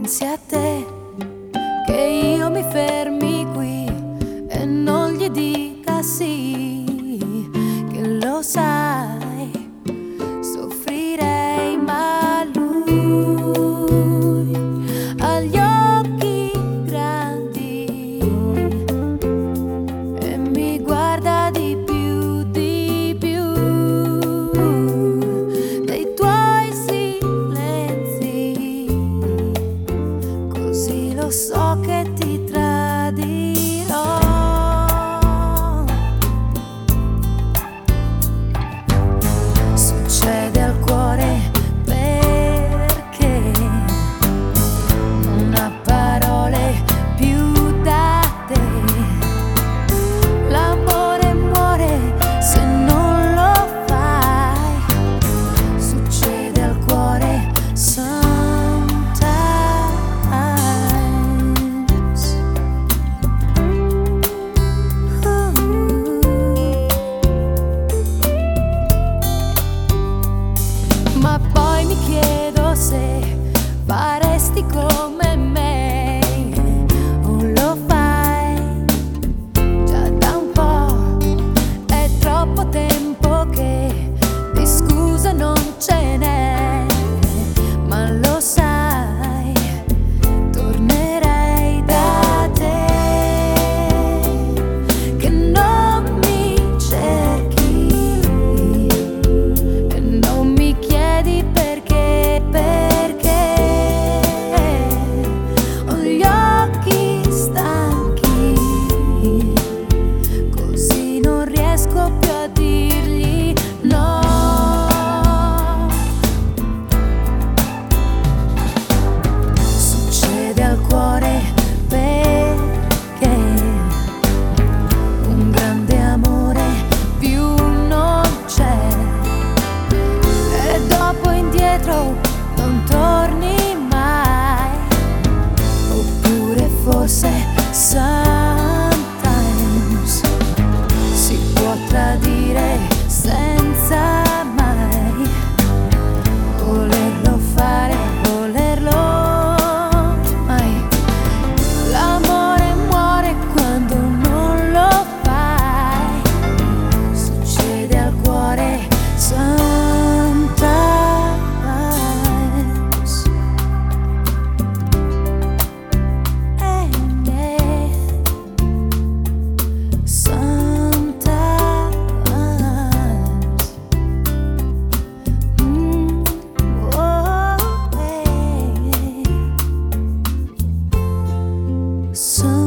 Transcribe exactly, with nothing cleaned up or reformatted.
pensi a te, che io mi fermi qui e non gli dica sì, che lo sai, soffrirei, ma lui ha gli occhi grandi e mi guarda di più, di più dei tuoi silenzi, così lo so che ti tradirò. Succede al cuore perché non ha parole più da te. L'amore muore se non lo fai. Succede al cuore sometimes. Uh. Ma poi mi chiedo se faresti come me o lo fai già da un po'. È troppo tempo che di scusa non ce n'è, ma lo sai, tornerei da te, che non mi cerchi e non mi chiedi perché, perché ho gli occhi stanchi, così non riesco più a dirgli no. Succede al cuore perché un grande amore più non c'è e dopo indietro non torni mai. Oppure forse sometimes si può tradire senza mai volerlo fare, volerlo mai. L'amore muore quando non lo fai. Succede al cuore sometimes. Eh, eh. Sometimes. Mm, oh, eh. Sometimes.